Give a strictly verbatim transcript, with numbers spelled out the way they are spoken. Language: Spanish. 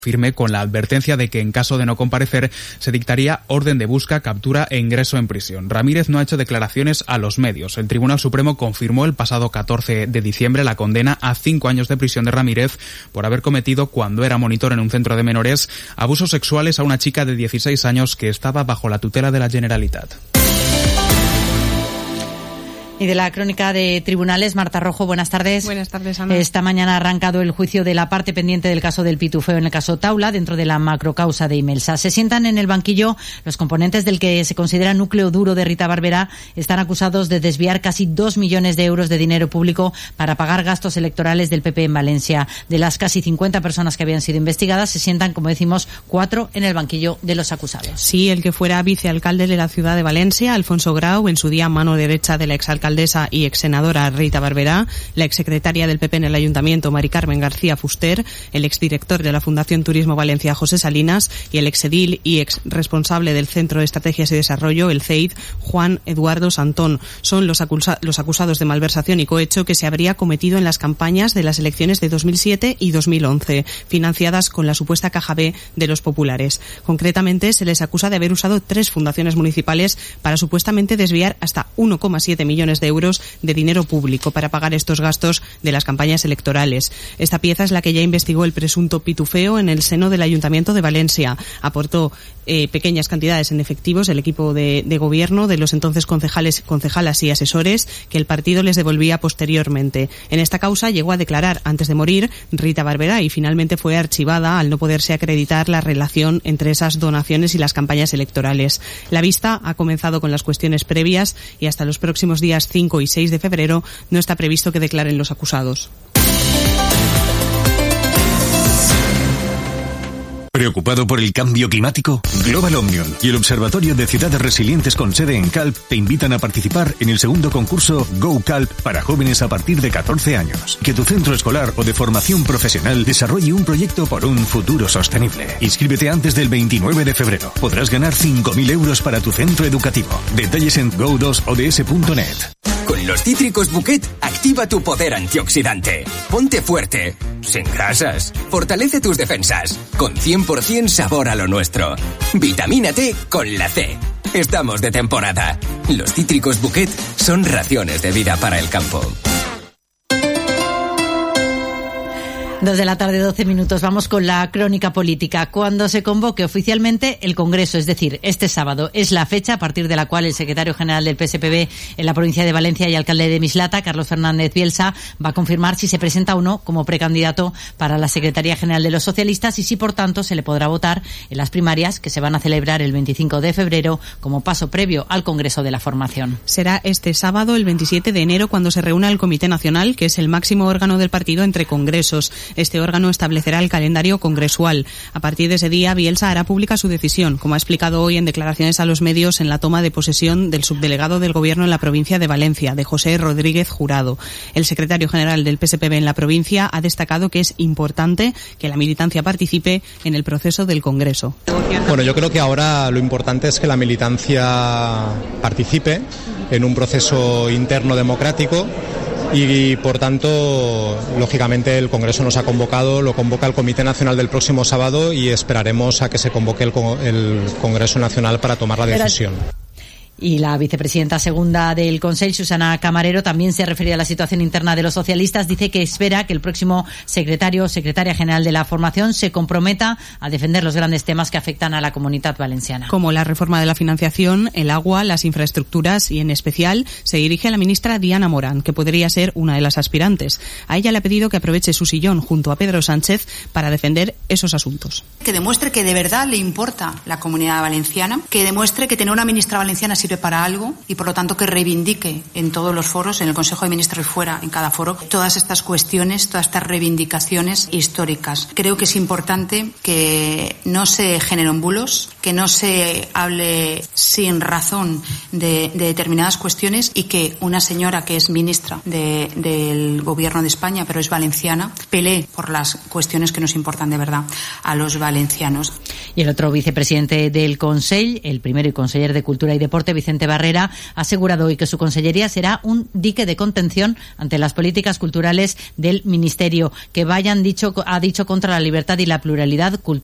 firme con la advertencia de que en caso de no comparecer se dictaría orden de busca, captura e ingreso en prisión. Ramírez no ha hecho declaraciones a los medios. El Tribunal Supremo confirmó el pasado catorce de diciembre la condena a cinco años de prisión de Ramírez por haber cometido, cuando era monitor en un centro de menores, abusos sexuales a una chica de dieciséis años que estaba bajo la tutela de la Generalitat. Y de la crónica de tribunales, Marta Rojo, buenas tardes. Buenas tardes, Ana. Esta mañana ha arrancado el juicio de la parte pendiente del caso del pitufeo en el caso Taula, dentro de la macrocausa de Imelsa. Se sientan en el banquillo los componentes del que se considera núcleo duro de Rita Barberá. Están acusados de desviar casi dos millones de euros de dinero público para pagar gastos electorales del P P en Valencia. De las casi cincuenta personas que habían sido investigadas, se sientan, como decimos, cuatro en el banquillo de los acusados. Sí, el que fuera vicealcalde de la ciudad de Valencia, Alfonso Grau, en su día mano derecha de la exalcaldesa y exsenadora Rita Barberá, la exsecretaria del P P en el Ayuntamiento, Mari Carmen García Fuster, el exdirector de la Fundación Turismo Valencia, José Salinas, y el exedil y exresponsable del Centro de Estrategias y Desarrollo, el C E I D, Juan Eduardo Santón. Son los, acusa- los acusados de malversación y cohecho que se habría cometido en las campañas de las elecciones de dos mil siete y dos mil once, financiadas con la supuesta caja B de los populares. Concretamente, se les acusa de haber usado tres fundaciones municipales para supuestamente desviar hasta uno coma siete millones de euros de dinero público para pagar estos gastos de las campañas electorales. Esta pieza es la que ya investigó el presunto pitufeo en el seno del Ayuntamiento de Valencia. Aportó eh, pequeñas cantidades en efectivos el equipo de, de gobierno de los entonces concejales, concejalas y asesores que el partido les devolvía posteriormente. En esta causa llegó a declarar antes de morir Rita Barberá y finalmente fue archivada al no poderse acreditar la relación entre esas donaciones y las campañas electorales. La vista ha comenzado con las cuestiones previas y hasta los próximos días cinco y seis de febrero no está previsto que declaren los acusados. ¿Preocupado por el cambio climático? Global Omnium y el Observatorio de Ciudades Resilientes con sede en Calp te invitan a participar en el segundo concurso Go Calp para jóvenes a partir de catorce años. Que tu centro escolar o de formación profesional desarrolle un proyecto por un futuro sostenible. Inscríbete antes del veintinueve de febrero. Podrás ganar cinco mil euros para tu centro educativo. Detalles en go dos o d s punto net. Con los cítricos Bouquet, activa tu poder antioxidante. Ponte fuerte, sin grasas. Fortalece tus defensas. Con cien por ciento sabor a lo nuestro. Vitamínate con la C. Estamos de temporada. Los cítricos Bouquet son raciones de vida para el campo. Dos de la tarde, doce minutos. Vamos con la crónica política. Cuando se convoque oficialmente el Congreso, es decir, este sábado, es la fecha a partir de la cual el secretario general del P S P B en la provincia de Valencia y alcalde de Mislata, Carlos Fernández Bielsa, va a confirmar si se presenta o no como precandidato para la Secretaría General de los Socialistas y si, por tanto, se le podrá votar en las primarias que se van a celebrar el veinticinco de febrero como paso previo al Congreso de la Formación. Será este sábado, el veintisiete de enero, cuando se reúna el Comité Nacional, que es el máximo órgano del partido entre congresos. Este órgano establecerá el calendario congresual. A partir de ese día, Bielsa hará pública su decisión, como ha explicado hoy en declaraciones a los medios en la toma de posesión del subdelegado del Gobierno en la provincia de Valencia, de José Rodríguez Jurado. El secretario general del P S P B en la provincia ha destacado que es importante que la militancia participe en el proceso del Congreso. Bueno, yo creo que ahora lo importante es que la militancia participe en un proceso interno democrático. Y, por tanto, lógicamente el Congreso nos ha convocado, lo convoca el Comité Nacional del próximo sábado y esperaremos a que se convoque el, el Congreso Nacional para tomar la decisión. Y la vicepresidenta segunda del Consell, Susana Camarero, también se refería a la situación interna de los socialistas. Dice que espera que el próximo secretario o secretaria general de la formación se comprometa a defender los grandes temas que afectan a la Comunitat Valenciana. Como la reforma de la financiación, el agua, las infraestructuras y, en especial, se dirige a la ministra Diana Morán, que podría ser una de las aspirantes. A ella le ha pedido que aproveche su sillón junto a Pedro Sánchez para defender esos asuntos. Que demuestre que de verdad le importa la Comunidad Valenciana, que demuestre que tener una ministra valenciana sirve para algo y, por lo tanto, que reivindique en todos los foros, en el Consejo de Ministros y fuera, en cada foro, todas estas cuestiones, todas estas reivindicaciones históricas. Creo que es importante que no se generen bulos, que no se hable sin razón de, de determinadas cuestiones y que una señora que es ministra de, del Gobierno de España, pero es valenciana, pelee por las cuestiones que nos importan de verdad a los valencianos. Y el otro vicepresidente del Consell, el primero y conseller de Cultura y Deporte, Vicente Barrera, ha asegurado hoy que su consellería será un dique de contención ante las políticas culturales del Ministerio, que vayan, dicho, ha dicho, contra la libertad y la pluralidad cultural